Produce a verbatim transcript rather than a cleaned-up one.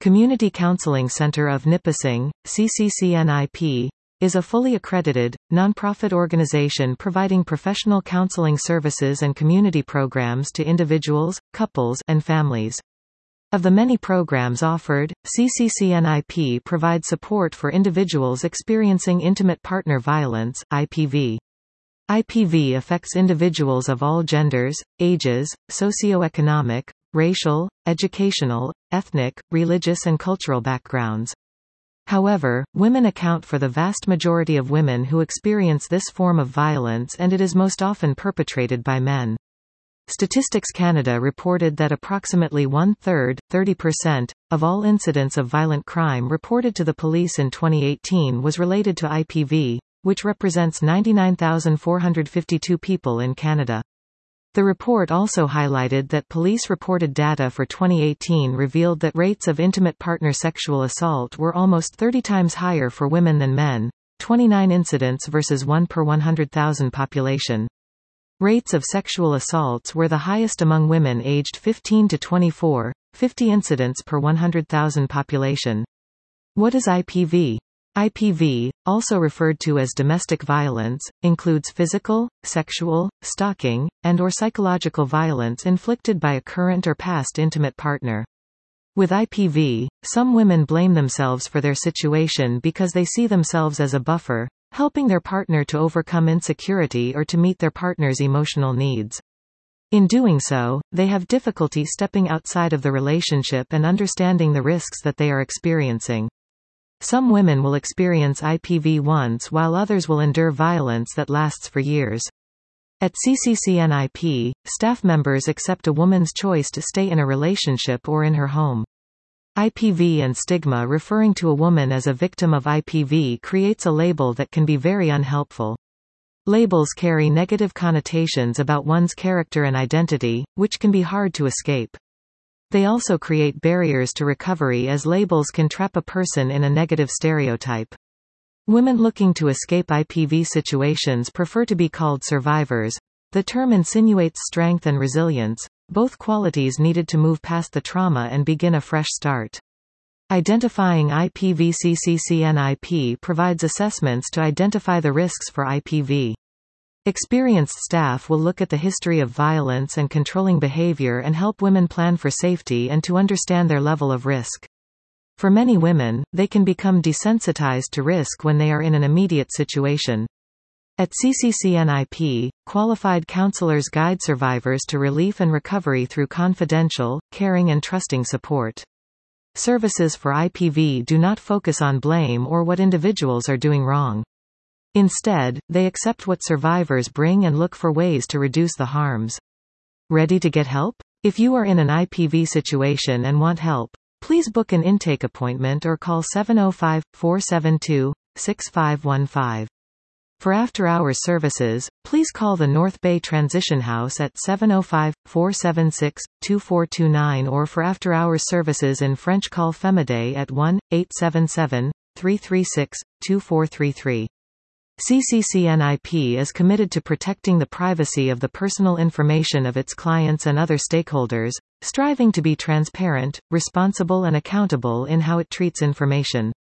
Community Counseling Center of Nipissing, C C C N I P, is a fully accredited, nonprofit organization providing professional counseling services and community programs to individuals, couples, and families. Of the many programs offered, C C C N I P provides support for individuals experiencing intimate partner violence, I P V. I P V affects individuals of all genders, ages, socioeconomic, racial, educational, ethnic, religious and cultural backgrounds. However, women account for the vast majority of women who experience this form of violence, and it is most often perpetrated by men. Statistics Canada reported that approximately one-third, thirty percent, of all incidents of violent crime reported to the police in twenty eighteen was related to I P V, which represents ninety-nine thousand four hundred fifty-two people in Canada. The report also highlighted that police-reported data for twenty eighteen revealed that rates of intimate partner sexual assault were almost thirty times higher for women than men, twenty-nine incidents versus one per one hundred thousand population. Rates of sexual assaults were the highest among women aged fifteen to twenty-four, fifty incidents per one hundred thousand population. What is I P V? I P V, also referred to as domestic violence, includes physical, sexual, stalking, and or psychological violence inflicted by a current or past intimate partner. With I P V, some women blame themselves for their situation because they see themselves as a buffer, helping their partner to overcome insecurity or to meet their partner's emotional needs. In doing so, they have difficulty stepping outside of the relationship and understanding the risks that they are experiencing. Some women will experience I P V once while others will endure violence that lasts for years. At C C C N I P, staff members accept a woman's choice to stay in a relationship or in her home. I P V and stigma referring to a woman as a victim of I P V creates a label that can be very unhelpful. Labels carry negative connotations about one's character and identity, which can be hard to escape. They also create barriers to recovery as labels can trap a person in a negative stereotype. Women looking to escape I P V situations prefer to be called survivors. The term insinuates strength and resilience, both qualities needed to move past the trauma and begin a fresh start. Identifying I P V. C C C N I P provides assessments to identify the risks for I P V. Experienced staff will look at the history of violence and controlling behavior and help women plan for safety and to understand their level of risk. For many women, they can become desensitized to risk when they are in an immediate situation. At C C C N I P, qualified counselors guide survivors to relief and recovery through confidential, caring and trusting support. Services for I P V do not focus on blame or what individuals are doing wrong. Instead, they accept what survivors bring and look for ways to reduce the harms. Ready to get help? If you are in an I P V situation and want help, please book an intake appointment or call seven oh five, four seven two, six five one five. For after-hours services, please call the North Bay Transition House at seven oh five, four seven six, two four two nine or for after-hours services in French call Femiday at one, eight seven seven, three three six, two four three three. C C C N I P is committed to protecting the privacy of the personal information of its clients and other stakeholders, striving to be transparent, responsible and accountable in how it treats information.